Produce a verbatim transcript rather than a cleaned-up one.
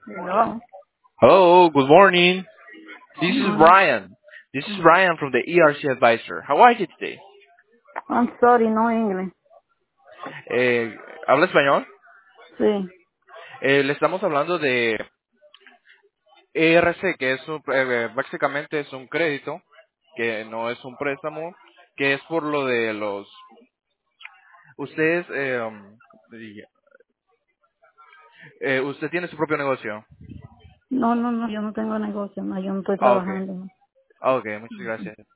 Hello. Hello, good morning. This Good is morning. Ryan. This is Ryan from the E R C Advisor. How are you today? I'm sorry, no English. Eh, ¿Habla español? Sí. Eh, le estamos hablando de E R C, que es un, eh, básicamente es un crédito, que no es un préstamo, que es por lo de los... Ustedes, eh, um, diga- eh, usted tiene su propio negocio. No, no, no, yo no tengo negocio, no, yo no estoy Ah, ok. trabajando. Ah, ok, muchas gracias.